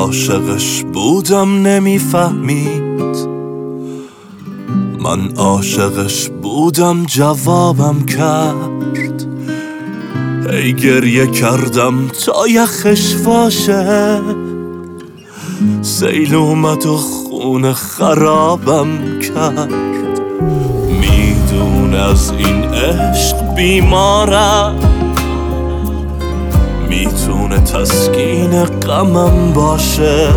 عاشقش بودم نمیفهمید، من عاشقش بودم جوابم کرد. ای گریه کردم تا یخش باشه، سیل اومد و خونه خرابم کرد. میدونه از این عشق بیمارم، میتونه تسکین غمم باشه.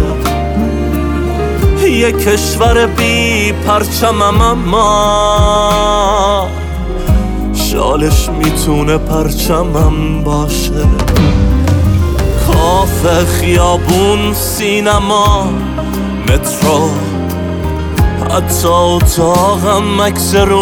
یه کشور بی پرچمم اما شالش میتونه پرچمم باشه. کافه، خیابون، سینما، مترو، حتی اتاقم، عکس رو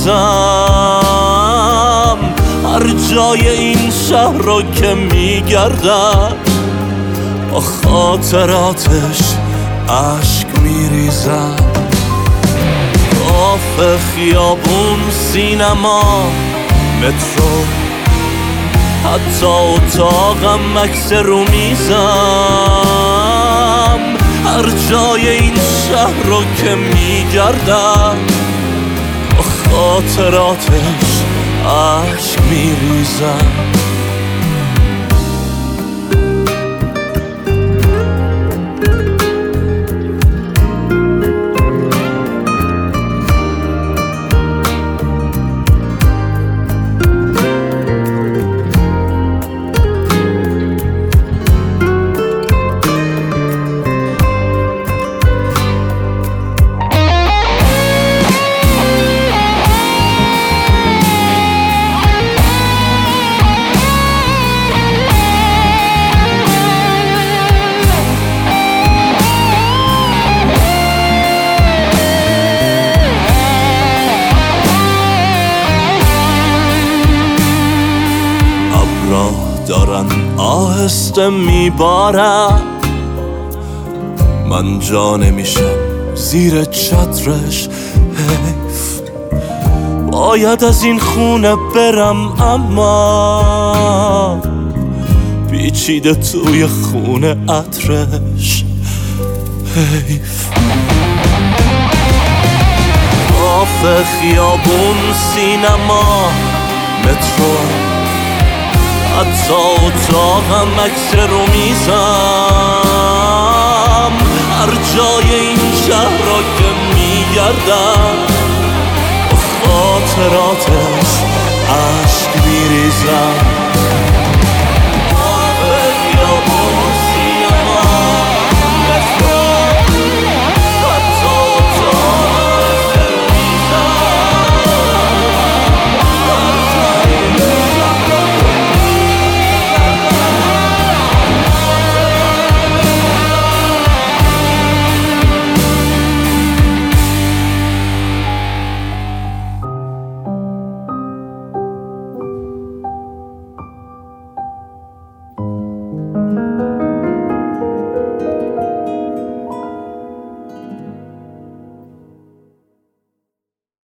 میزم، هر جای این شهر رو که میگردم با خاطراتش عشق میریزم. کافه، خیابون، سینما، مترو، حتی اتاقم، عکس رو میزم، هر جای این شهر رو که میگردم با خاطراتش عشق میریزم. دارن آهسته میبارم، من جا نمیشم زیر چترش. حیف باید از این خونه برم، اما پیچیده توی خونه عطرش. حیف کافه، خیابون، سینما، مترو، حتی اتاقم، عکس رو میزم، هر جای این شهر را که میگردم با خاطراتش عشق میریزم.